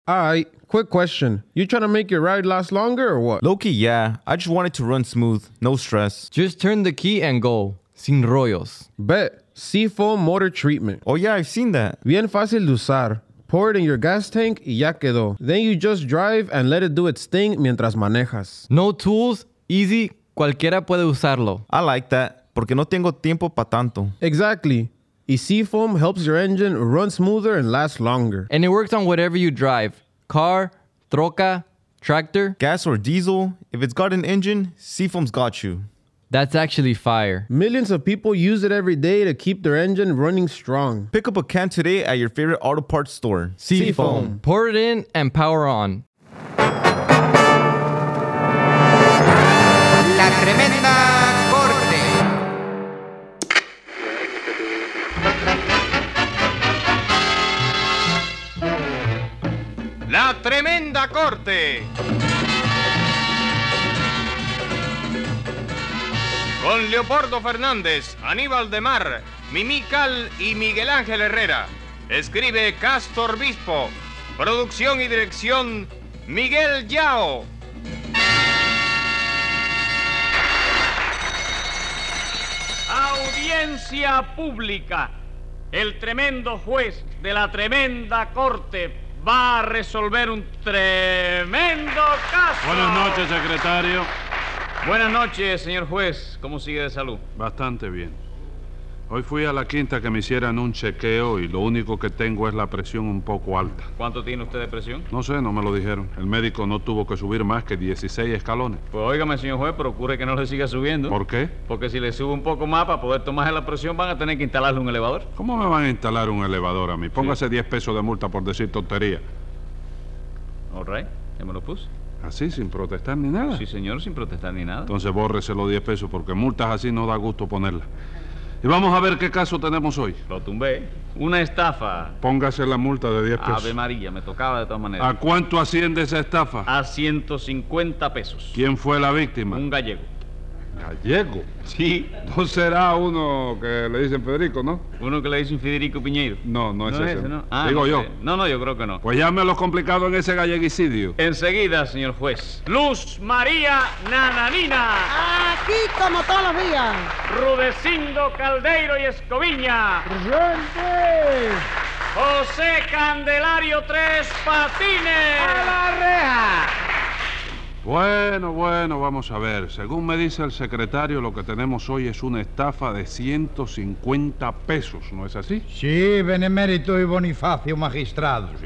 Alright, quick question. You trying to make your ride last longer or what? Low-key, yeah. I just want it to run smooth. No stress. Just turn the key and go. Sin rollos. Bet. Seafoam motor treatment. Oh, yeah, I've seen that. Bien fácil de usar. Pour it in your gas tank y ya quedó. Then you just drive and let it do its thing mientras manejas. No tools, easy, cualquiera puede usarlo. I like that, porque no tengo tiempo pa' tanto. Exactly. Y Seafoam helps your engine run smoother and last longer. And it works on whatever you drive. Car, troca, tractor. Gas or diesel, if it's got an engine, Seafoam's got you. That's actually fire. Millions of people use it every day to keep their engine running strong. Pick up a can today at your favorite auto parts store. Seafoam. Pour it in and power on. La Tremenda Corte. La Tremenda Corte. Con Leopoldo Fernández, Aníbal de Mar, Mimí Cal y Miguel Ángel Herrera. Escribe Castor Bispo. Producción y dirección Miguel Yao. Audiencia pública. El tremendo juez de la tremenda corte va a resolver un tremendo caso. Buenas noches, secretario. Buenas noches, señor juez. ¿Cómo sigue de salud? Bastante bien. Hoy fui a la quinta que me hicieran un chequeo y lo único que tengo es la presión un poco alta. ¿Cuánto tiene usted de presión? No sé, no me lo dijeron. El médico no tuvo que subir más que 16 escalones. Pues óigame, señor juez, procure que no le siga subiendo. ¿Por qué? Porque si le sube un poco más para poder tomarse la presión van a tener que instalarle un elevador. ¿Cómo me van a instalar un elevador a mí? Póngase 10 pesos de multa por decir tontería. All right, ya me lo puse. ¿Así, sin protestar ni nada? Sí, señor, sin protestar ni nada. Entonces bórrese los 10 pesos porque multas así no da gusto ponerlas. Y vamos a ver qué caso tenemos hoy. Lo tumbé. Una estafa. Póngase la multa de 10 pesos. Ave María, me tocaba de todas maneras. ¿A cuánto asciende esa estafa? A 150 pesos. ¿Quién fue la víctima? Un gallego. ¿Gallego? Sí. No será uno que le dicen Federico, ¿no? Uno que le dicen Federico Piñeiro. No, no es ese. ¿no? Ah, Digo no yo. sé. No, yo creo que no. Pues llame a los complicados en ese galleguicidio. Enseguida, señor juez. Luz María Nananina. Aquí como todos los días. Rudecindo Caldeiro y Escoviña. ¡Presente! José Candelario Tres Patines. ¡A la reja! Bueno, vamos a ver. Según me dice el secretario, lo que tenemos hoy es una estafa de 150 pesos, ¿no es así? Sí, benemérito y Bonifacio magistrado, sí.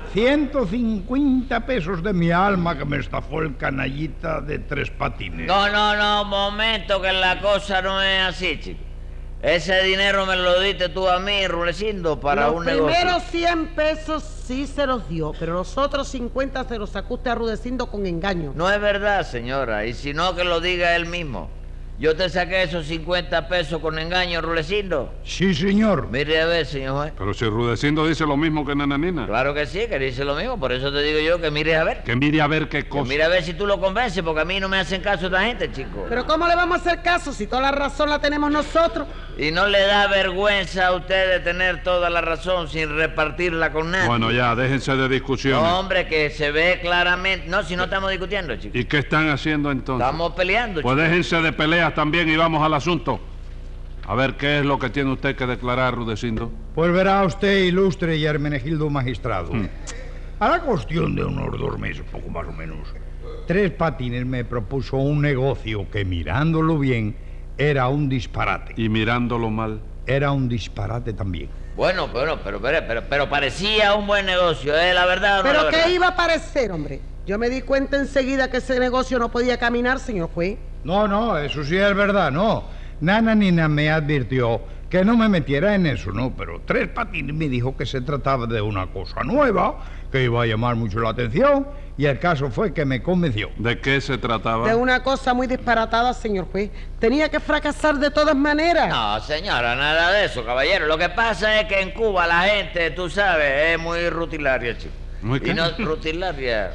150 pesos de mi alma que me estafó el canallita de Tres Patines. No, un momento, que la cosa no es así, chico. Ese dinero me lo diste tú a mí, Rulecindo, para un negocio. Los primeros 100 pesos sí se los dio, pero los otros 50 se los sacó usted a Rudecindo con engaño. No es verdad, señora, y si no, que lo diga él mismo. Yo te saqué esos 50 pesos con engaño, Rulecindo. Sí, señor. Mire a ver, señor juez. Pero si Rudecindo dice lo mismo que Nananina. Claro que sí, que dice lo mismo, por eso te digo yo que mires a ver. Que mire a ver qué cosa. Que mire a ver si tú lo convences, porque a mí no me hacen caso esta gente, chico. Pero ¿cómo le vamos a hacer caso si toda la razón la tenemos nosotros? ¿Y no le da vergüenza a usted de tener toda la razón sin repartirla con nadie? Bueno, ya, déjense de discusiones. No, hombre, que se ve claramente. No, si no estamos discutiendo, chico. ¿Y qué están haciendo entonces? Estamos peleando, Pues chico. déjense de peleas también y vamos al asunto. A ver, ¿qué es lo que tiene usted que declarar, Rudecindo? Pues verá usted, ilustre y Hermenegildo magistrado. A la cuestión de unos 2 meses, poco más o menos, Tres Patines me propuso un negocio que, mirándolo bien, era un disparate. Y mirándolo mal. Era un disparate también. Bueno, pero parecía un buen negocio, ¿eh? La verdad o no ¿Pero la qué verdad? iba a parecer, hombre? Yo me di cuenta enseguida que ese negocio no podía caminar, señor juez. No, eso sí es verdad, no. Nananina me advirtió que no me metiera en eso, ¿no? Pero Tres Patines me dijo que se trataba de una cosa nueva, que iba a llamar mucho la atención, y el caso fue que me convenció. ¿De qué se trataba? De una cosa muy disparatada, señor juez. Tenía que fracasar de todas maneras. No, señora, nada de eso, caballero. Lo que pasa es que en Cuba la gente, tú sabes, es muy rutinaria, chico. ¿Muy qué? Y no, rutinaria.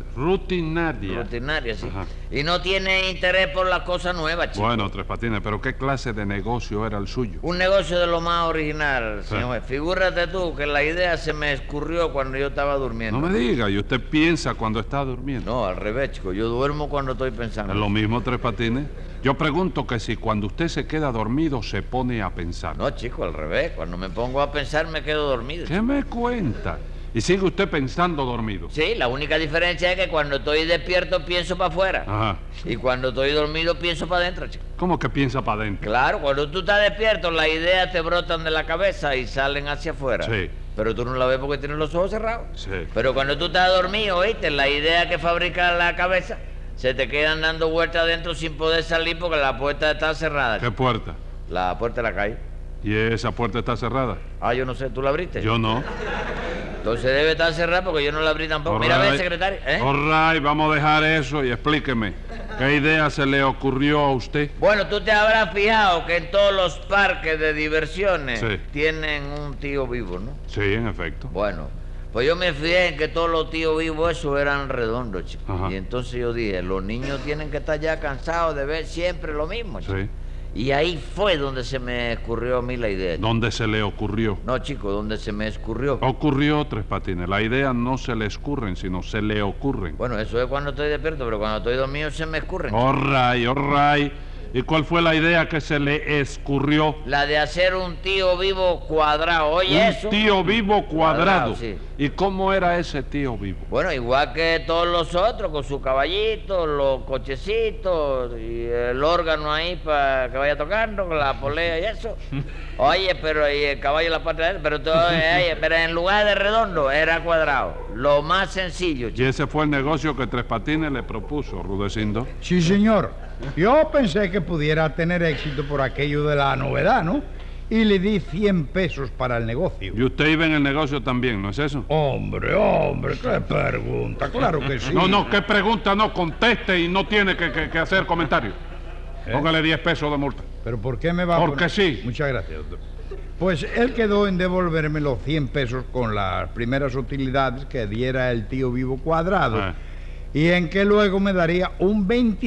Rutinaria. Rutinaria, sí. Ajá. Y no tiene interés por las cosas nuevas, chico. Bueno, Tres Patines, pero ¿qué clase de negocio era el suyo? Un negocio de lo más original, Sí. señor juez. Figúrate tú que la idea se me escurrió cuando yo estaba durmiendo. No me diga, ¿y usted piensa cuando está durmiendo? No, al revés, chico. Yo duermo cuando estoy pensando. ¿Es lo mismo, Tres Patines? Yo pregunto que si cuando usted se queda dormido se pone a pensar. No, chico, al revés. Cuando me pongo a pensar me quedo dormido. ¿Qué me cuenta? ¿Y sigue usted pensando dormido? Sí, la única diferencia es que cuando estoy despierto pienso para afuera. Ajá. Y cuando estoy dormido pienso para adentro, chico. ¿Cómo que piensa para adentro? Claro, cuando tú estás despierto las ideas te brotan de la cabeza y salen hacia afuera. Sí. Pero tú no la ves porque tienes los ojos cerrados. Sí. Pero cuando tú estás dormido, ¿oíste? Las ideas que fabrica la cabeza se te quedan dando vueltas adentro sin poder salir porque la puerta está cerrada. ¿Qué puerta? La puerta de la calle. ¿Y esa puerta está cerrada? Ah, yo no sé, ¿tú la abriste? Yo no. Entonces debe estar cerrada porque yo no la abrí tampoco. All Mira, ve, right. secretario. ¿Eh? All right, vamos a dejar eso y explíqueme. ¿Qué idea se le ocurrió a usted? Bueno, tú te habrás fijado que en todos los parques de diversiones Sí. tienen un tío vivo, ¿no? Sí, en efecto. Bueno, pues yo me fijé en que todos los tíos vivos esos eran redondos, chicos. Ajá. Y entonces yo dije, los niños tienen que estar ya cansados de ver siempre lo mismo, chico. Sí. Y ahí fue donde se me escurrió a mí la idea, chico. ¿Dónde se le ocurrió? No, chico, donde se me escurrió. Ocurrió, Tres Patines. La idea no se le escurren, sino se le ocurren. Bueno, eso es cuando estoy despierto, pero cuando estoy dormido se me escurren. chico. All right. ¿Y cuál fue la idea que se le escurrió? La de hacer un tío vivo cuadrado, oye eso. Un tío vivo cuadrado. Cuadrado, sí. ¿Y cómo era ese tío vivo? Bueno, igual que todos los otros, con su caballito, los cochecitos y el órgano ahí para que vaya tocando, con la polea y eso. Oye, pero y el caballo en la parte de él, pero, pero en lugar de redondo era cuadrado. Lo más sencillo, Y chico. ese fue el negocio que Tres Patines le propuso, Rudecindo. Sí, señor. Yo pensé que pudiera tener éxito por aquello de la novedad, ¿no? Y le di 100 pesos para el negocio. Y usted iba en el negocio también, ¿no es eso? Hombre, qué pregunta. Claro que sí. No, qué pregunta, no, conteste y no tiene que hacer comentario. Póngale 10 pesos de multa. ¿Pero por qué me va a Porque poner? sí. Muchas gracias, doctor. Pues él quedó en devolverme los 100 pesos con las primeras utilidades que diera el tío vivo cuadrado. Ah. Y en que luego me daría un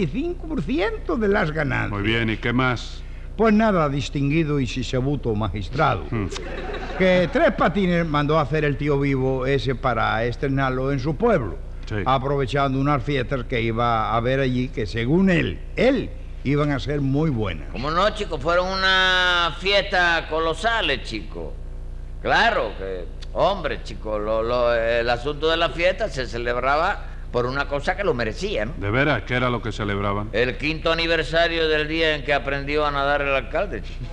25% de las ganancias. Muy bien, ¿y qué más? Pues nada, distinguido y sisebuto magistrado. Que Tres Patines mandó a hacer el tío vivo ese para estrenarlo en su pueblo. Sí. Aprovechando unas fiestas que iba a haber allí que según él, iban a ser muy buenas. ¿Cómo no, chicos? Fueron una fiesta colosales, chicos. Claro que, hombre, chicos, el asunto de la fiesta se celebraba por una cosa que lo merecía, ¿no? ¿De veras qué era lo que celebraban? El 5º aniversario del día en que aprendió a nadar el alcalde, chico.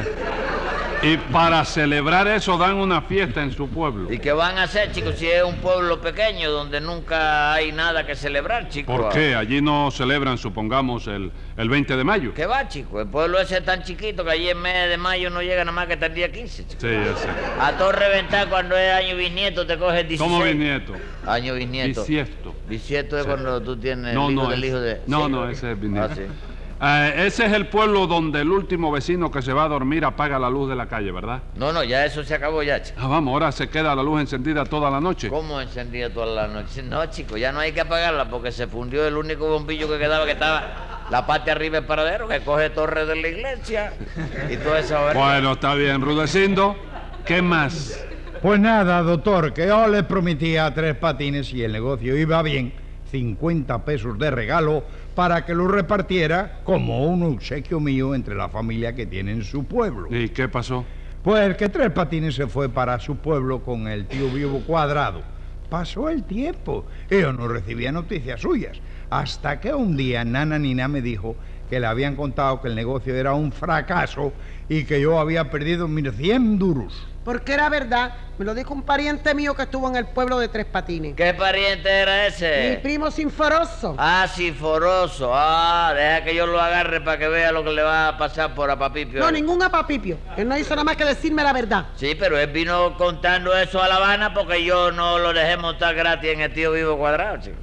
Y para celebrar eso dan una fiesta en su pueblo. ¿Y qué van a hacer, chicos, si es un pueblo pequeño donde nunca hay nada que celebrar, chicos? ¿Por qué? Allí no celebran, supongamos, el 20 de mayo. ¿Qué va, chicos? El pueblo ese es tan chiquito que allí en mes de mayo no llega nada más que hasta el día 15, chico. Sí, ya sé. A todo reventar cuando es año bisnieto te coges 16. ¿Cómo bisnieto? Año bisnieto. Bisiesto. Bisieto es Sí. cuando tú tienes el hijo del hijo de... No, ¿Sí? no, ese es bisnieto. Ah, sí. Ese es el pueblo donde el último vecino que se va a dormir apaga la luz de la calle, ¿verdad? No, ya eso se acabó ya, chico. Ah, vamos, ahora se queda la luz encendida toda la noche. ¿Cómo encendía toda la noche? No, chico, ya no hay que apagarla porque se fundió el único bombillo que quedaba, que estaba la parte arriba del paradero, que coge torre de la iglesia y toda esa hora. Bueno, está bien, Rudecindo. ¿Qué más? Pues nada, doctor, que yo le prometía a Tres Patines, si el negocio iba bien, 50 pesos de regalo para que lo repartiera como un obsequio mío entre la familia que tiene en su pueblo. ¿Y qué pasó? Pues que Tres Patines se fue para su pueblo con el tío vivo cuadrado. Pasó el tiempo y yo no recibía noticias suyas, hasta que un día Nana Nina me dijo que le habían contado que el negocio era un fracaso y que yo había perdido mis 100 duros. Porque era verdad, me lo dijo un pariente mío que estuvo en el pueblo de Tres Patines. ¿Qué pariente era Mi ese? primo Sinforoso. Ah, Sinforoso. Ah, deja que yo lo agarre para que vea lo que le va a pasar por Apapipio. No, ningún apapipio. Él no hizo nada más que decirme la verdad. Sí, pero él vino contando eso a La Habana porque yo no lo dejé montar gratis en el tío vivo cuadrado, chico.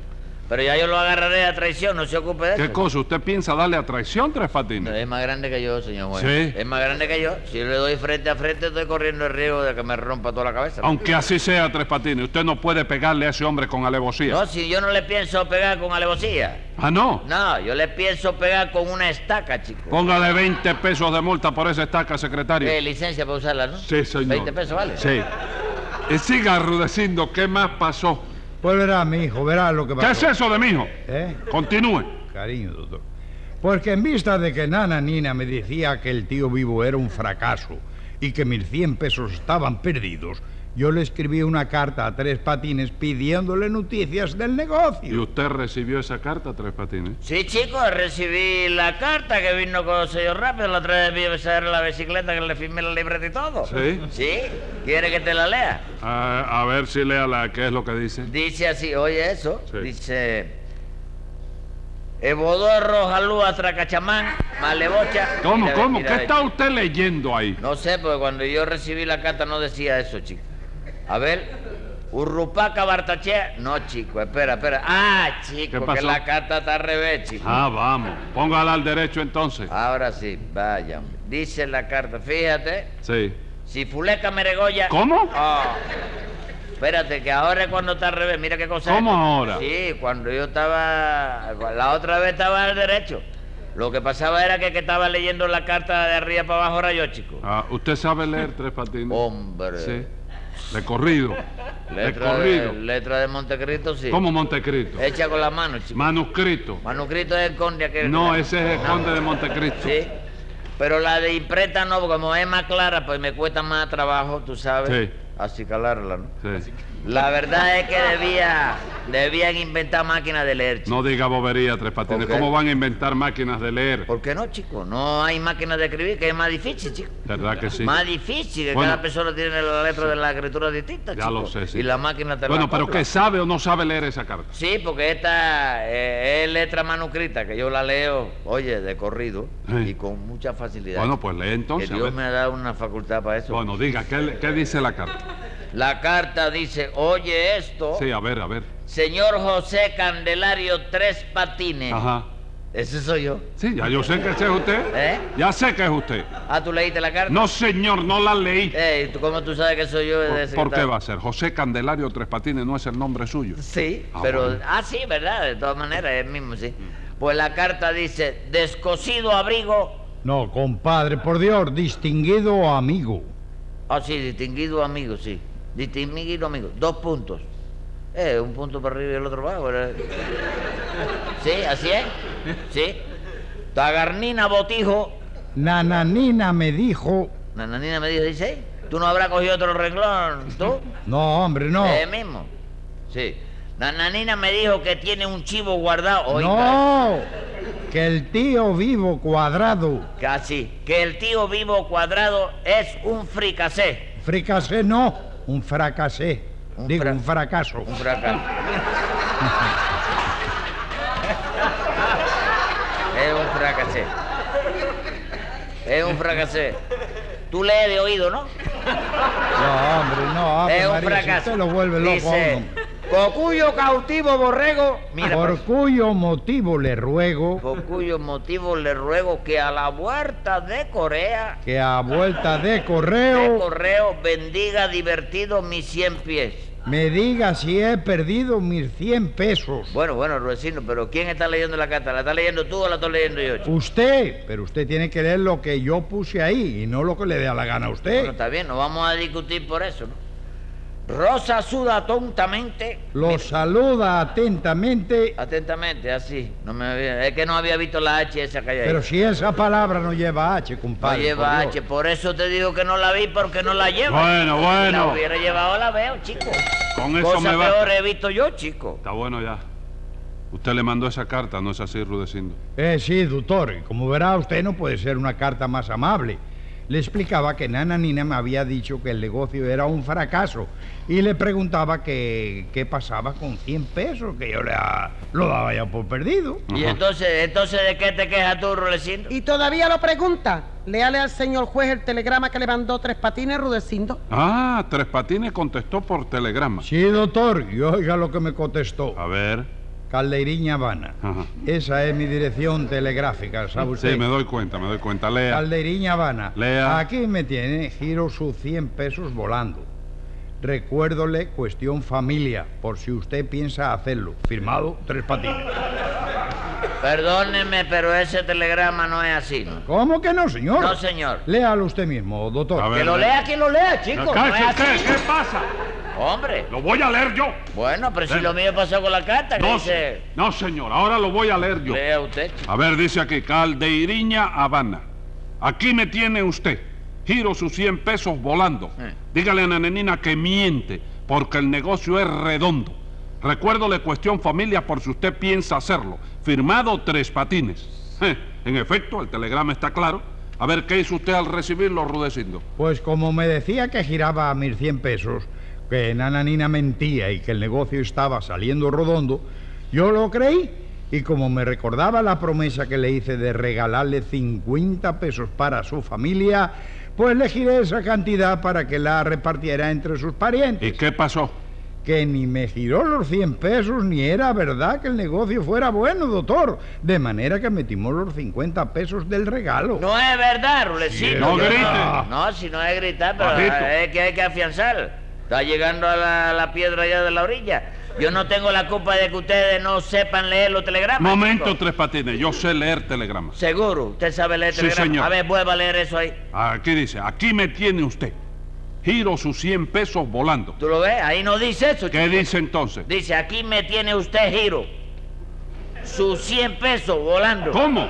Pero ya yo lo agarraré a traición, no se ocupe de eso. ¿Qué cosa? ¿Usted piensa darle a traición, Tres No, Patines? es más grande que yo, señor juez. Sí. Es más grande que yo. Si yo le doy frente a frente, estoy corriendo el riesgo de que me rompa toda la cabeza. Aunque así sea, Tres Patines, usted no puede pegarle a ese hombre con alevosía. No, si yo no le pienso pegar con alevosía. Ah, ¿no? No, yo le pienso pegar con una estaca, chico. Póngale 20 pesos de multa por esa estaca, secretario. Licencia para usarla, ¿no? Sí, señor. 20 pesos, ¿vale? Sí. Y siga, Rudecindo, ¿qué más pasó? Pues verá, mi hijo, verá lo que ¿Qué pasó. es eso de mi hijo? ¿Eh? Continúe. Cariño, doctor. Porque en vista de que Nana Nina me decía que el tío vivo era un fracaso y que mis 100 pesos estaban perdidos, yo le escribí una carta a Tres Patines pidiéndole noticias del ¿Y negocio. usted recibió esa carta, Tres Patines? Sí, chico, recibí la carta que vino con el señor Rápido. La otra vez vi besar la bicicleta que le firmé la libreta y todo. ¿Sí? ¿Sí? ¿Quiere que te la lea? A ver si léala, ¿qué es lo que dice? Dice así, oye eso. Sí. Dice... Ebodorro, Jalúa, Tracachamán, Malebocha... ¿Cómo, Mira, cómo? mira, ¿Qué mira. está usted leyendo ahí? No sé, porque cuando yo recibí la carta no decía eso, chico. A ver, Urrupaca, Bartachea... No, chico, espera. Ah, ¿Qué chico, pasó? que la carta está al revés, chico. Ah, vamos. Póngala al derecho entonces. Ahora sí, vaya. Dice la carta, fíjate... Sí. Si Fuleca Meregoya... ¿Cómo? Ah, espérate, que ahora es cuando está al revés. Mira qué cosa ¿Cómo es. ahora? Sí, cuando yo estaba... La otra vez estaba al derecho. Lo que pasaba era que estaba leyendo la carta de arriba para abajo era yo, chico. Ah, ¿usted sabe leer, Tres Patines? Hombre. Sí. De corrido. De Letra corrido. letra de Montecristo, sí. ¿Cómo Montecristo? Hecha con la mano, chico. Manuscrito. Manuscrito es el conde aquel. No, ese es el No. conde de Montecristo. Sí. Pero la de imprenta no, porque como es más clara, pues me cuesta más trabajo, tú sabes. Sí. Acicalarla, ¿no? Sí. La verdad es que debían inventar máquinas de leer, chico. No diga bobería, Tres Patines. ¿Por qué? ¿Cómo van a inventar máquinas de leer? ¿Por qué no, chico? No hay máquinas de escribir, que es más difícil, chico. ¿Verdad que sí? Más difícil, que Bueno. cada persona tiene la letra de la escritura distinta, Ya chico. lo sé, sí. Y la máquina te Bueno, la pero acopla. ¿qué sabe o no sabe leer esa carta? Sí, porque esta es letra manuscrita, que yo la leo, oye, de corrido, Sí. y con mucha facilidad. Bueno, pues lee entonces. que a Dios ver. me ha dado una facultad para eso. Bueno, diga, ¿qué dice la carta? La carta dice, oye esto, Sí, a ver. señor José Candelario Tres Patines. Ajá. Ese soy yo. Sí, ya yo sé que ese es usted. ¿Eh? Ya sé que es usted. Ah, ¿tú leíste la carta? No, señor, no la leí. ¿Cómo tú sabes que soy yo? de ¿Por qué secretario? va a ser? José Candelario Tres Patines no es el nombre suyo. Sí, Ah, pero... bueno. Ah, sí, ¿verdad? De todas maneras, es el mismo, sí. Pues la carta dice, descosido abrigo... No, compadre, por Dios, distinguido amigo. Ah, sí, distinguido amigo, sí. Distinguido amigo. 2 puntos. Un punto para arriba y el otro para abajo, ¿verdad? Sí, así es. Sí. Tagarnina Botijo. Nananina me dijo... Nananina me dijo, dice, ¿tú no habrás cogido otro renglón, tú? No, hombre, no. Mismo. Sí. Nananina me dijo que tiene un chivo guardado. Oiga, No, que el tío vivo cuadrado. casi. Que el tío vivo cuadrado es un fricasé. Fricasé no, un fracasé. Un Digo, fra- un fracaso. Un fracaso. Es un fracasé. Es un fracasé. Tú lees de oído, ¿no? No, hombre, no, Ave Es un María, si fracaso. usted lo vuelve loco a Dice, uno. Cocuyo cautivo borrego. Mira, Por cuyo motivo le ruego por cuyo motivo le ruego que a la vuelta de Corea, que a vuelta de correo bendiga divertido mis 100 pies. me diga si he perdido mis 100 pesos. Bueno, Rudecindo, pero ¿quién está leyendo la carta? ¿La estás leyendo tú o la estoy leyendo yo, chico? Usted, pero usted tiene que leer lo que yo puse ahí y no lo que le dé a la gana a Bueno, usted. está bien, no vamos a discutir por eso, ¿no? Rosa suda tontamente. Lo Mira, saluda atentamente, atentamente, así. Es que no había visto la H esa que hay ahí. pero si esa palabra no lleva H, No compadre. lleva por H, Dios. por eso te digo que no la vi, porque no la lleva. Bueno, Si la bueno. hubiera llevado, la veo, chico. Con eso Cosa me va. peor he visto yo, chico. Está bueno ya. Usted le mandó esa carta, ¿no es así, Rudecindo? Sí, doctor, y como verá usted no puede ser una carta más amable. Le explicaba que Nana Nina me había dicho que el negocio era un fracaso y le preguntaba que qué pasaba con 100 pesos, que yo lo daba ya por perdido. Y entonces, ¿de qué te quejas tú, Rudecindo? Y todavía lo pregunta. Léale al señor juez el telegrama que le mandó Tres Patines, Rudecindo. Ah, Tres Patines contestó por telegrama. Sí, doctor, y oiga lo que me contestó. A ver. Caldeiriña, Habana. Ajá. Esa es mi dirección telegráfica, ¿sabe usted? Sí, me doy cuenta. Lea. Caldeiriña, Habana. Lea. Aquí me tiene, giro sus 100 pesos volando. Recuérdole cuestión familia, por si usted piensa hacerlo. Firmado, 3 patines. Perdóneme, pero ese telegrama no es así, ¿no? ¿Cómo que no, señor? No, señor. Léalo usted mismo, doctor. A ver, Que lo lea quien lo lea, chico. No es ¡Cállese! así. ¿Qué pasa? Hombre. Lo voy a leer yo. Bueno, pero si lo mío pasó con la carta, que No, dice... no, señor. Ahora lo voy a leer yo. Lea usted, chico. A ver, dice aquí, Caldeiriña, Habana. Aquí me tiene usted. Giro sus 100 pesos volando. Dígale a Nananina que miente, porque el negocio es redondo. Recuérdole cuestión familia por si usted piensa hacerlo. Firmado 3 patines. En efecto, el telegrama está claro. A ver, ¿qué hizo usted al recibirlo, Rudecindo? Pues como me decía que giraba mis 100 pesos, que Nananina mentía y que el negocio estaba saliendo redondo, yo lo creí. Y como me recordaba la promesa que le hice de regalarle 50 pesos para su familia, pues le giré esa cantidad para que la repartiera entre sus parientes. ¿Y qué pasó? Que ni me giró los 100 pesos, ni era verdad que el negocio fuera bueno, doctor. De manera que metimos los 50 pesos del regalo. No es verdad, Rulecito. No Yo grite. No, si no es gritar, pero Bajito. es que hay que afianzar. Está llegando a la piedra allá de la orilla. Yo no tengo la culpa de que ustedes no sepan leer los telegramas. Momento, chicos. 3 patines. Yo sé leer telegramas. ¿Seguro? ¿Usted sabe leer Sí, telegramas? señor. A ver, vuelva a leer eso ahí. Aquí dice, aquí me tiene usted. Giro sus 100 pesos volando. ¿Tú lo ves? Ahí no dice eso, ¿Qué chico. dice entonces? Dice, aquí me tiene usted, Giro. Sus 100 pesos volando. ¿Cómo?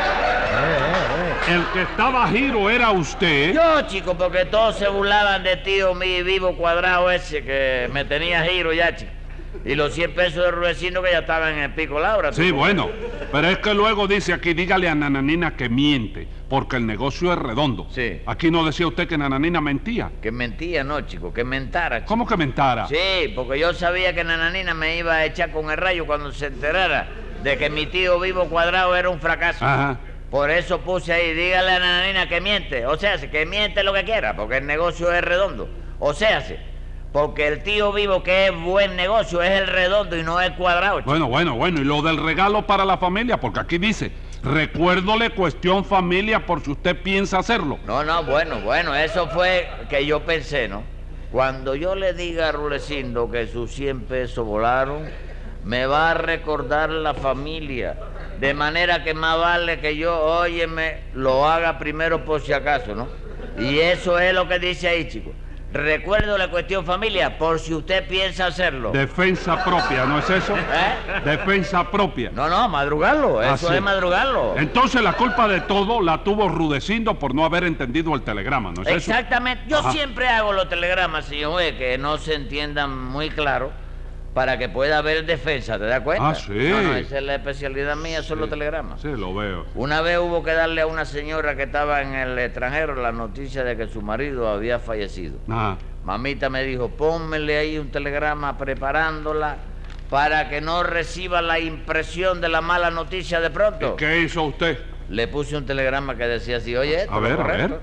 El que estaba giro era usted. Yo, chico, porque todos se burlaban de tío mi vivo cuadrado ese que me tenía giro ya, chico. Y los 100 pesos de Rudecindo que ya estaban en el pico Laura. Sí, ¿tú? bueno, pero es que luego dice aquí, dígale a Nananina que miente, porque el negocio es redondo. Sí. Aquí no decía usted que Nananina mentía. Que mentía, no, chico, que mentara, chico. ¿Cómo que mentara? Sí, porque yo sabía que Nananina me iba a echar con el rayo cuando se enterara de que mi tío vivo cuadrado era un fracaso. Ajá. Por eso puse ahí, dígale a Nananina que miente. O sea, que miente lo que quiera, porque el negocio es redondo. O sea, porque el tío vivo que es buen negocio es el redondo y no el cuadrado, chico. Bueno, y lo del regalo para la familia, porque aquí dice, recuérdole cuestión familia por si usted piensa hacerlo. No, bueno, eso fue que yo pensé, ¿no? Cuando yo le diga a Rudecindo que sus 100 pesos volaron, me va a recordar la familia. De manera que más vale que yo, óyeme, lo haga primero por si acaso, ¿no? Y eso es lo que dice ahí, chicos. Recuerdo la cuestión familia por si usted piensa hacerlo. Defensa propia, ¿no es eso? Defensa propia. No, madrugarlo, eso Así. es madrugarlo. Entonces la culpa de todo la tuvo Rudecindo por no haber entendido el telegrama, ¿no es eso? Exactamente. Yo Ajá. siempre hago los telegramas, señor, que no se entiendan muy claro para que pueda haber defensa, ¿te das cuenta? Ah, sí. No, esa es la especialidad mía, son los telegramas. Sí, lo veo. Una vez hubo que darle a una señora que estaba en el extranjero la noticia de que su marido había fallecido. Ajá. Mamita me dijo, pónmele ahí un telegrama preparándola para que no reciba la impresión de la mala noticia de pronto. ¿Qué hizo usted? Le puse un telegrama que decía así, oye, esto, A ver, ¿lo correcto?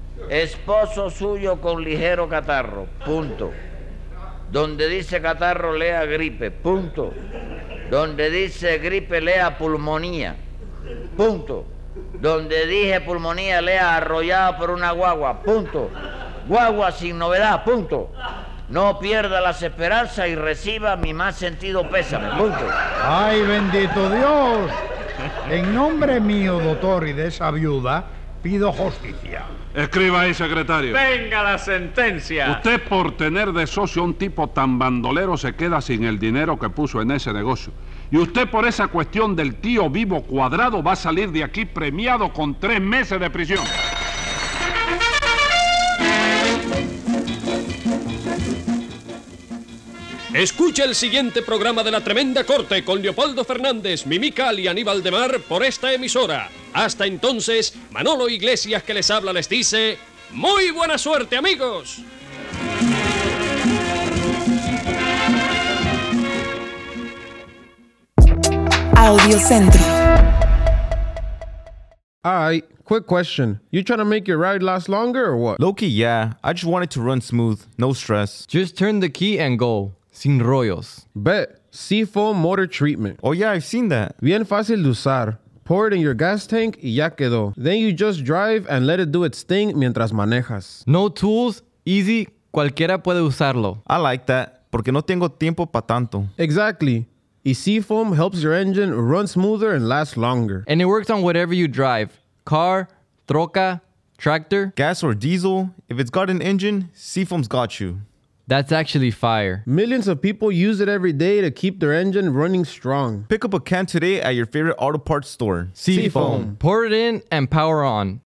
Esposo suyo con ligero catarro, punto. Donde dice catarro, lea gripe, punto. Donde dice gripe, lea pulmonía, punto. Donde dije pulmonía, lea arrollado por una guagua, punto. Guagua sin novedad, punto. No pierda las esperanzas y reciba mi más sentido pésame, punto. ¡Ay, bendito Dios! En nombre mío, doctor, y de esa viuda, pido justicia. Escriba ahí, secretario. Venga la sentencia. Usted por tener de socio a un tipo tan bandolero se queda sin el dinero que puso en ese negocio. Y usted por esa cuestión del tío vivo cuadrado va a salir de aquí premiado con 3 meses de prisión. Escucha el siguiente programa de La Tremenda Corte con Leopoldo Fernández, Mimical y Aníbal de Mar por esta emisora. Hasta entonces, Manolo Iglesias que les habla les dice... ¡Muy buena suerte, amigos! Audiocentro. Alright, quick question. You trying to make your ride last longer or what? Low-key, yeah. I just want it to run smooth. No stress. Just turn the key and go. Sin rollos. Bet. Seafoam Motor Treatment. Oh yeah, I've seen that. Bien fácil de usar. Pour it in your gas tank y ya quedó. Then you just drive and let it do its thing mientras manejas. No tools, easy, cualquiera puede usarlo. I like that, porque no tengo tiempo pa' tanto. Exactly. Y Seafoam helps your engine run smoother and last longer. And it works on whatever you drive. Car, troca, tractor. Gas or diesel, if it's got an engine, Seafoam's got you. That's actually fire. Millions of people use it every day to keep their engine running strong. Pick up a can today at your favorite auto parts store. Seafoam. Pour it in and power on.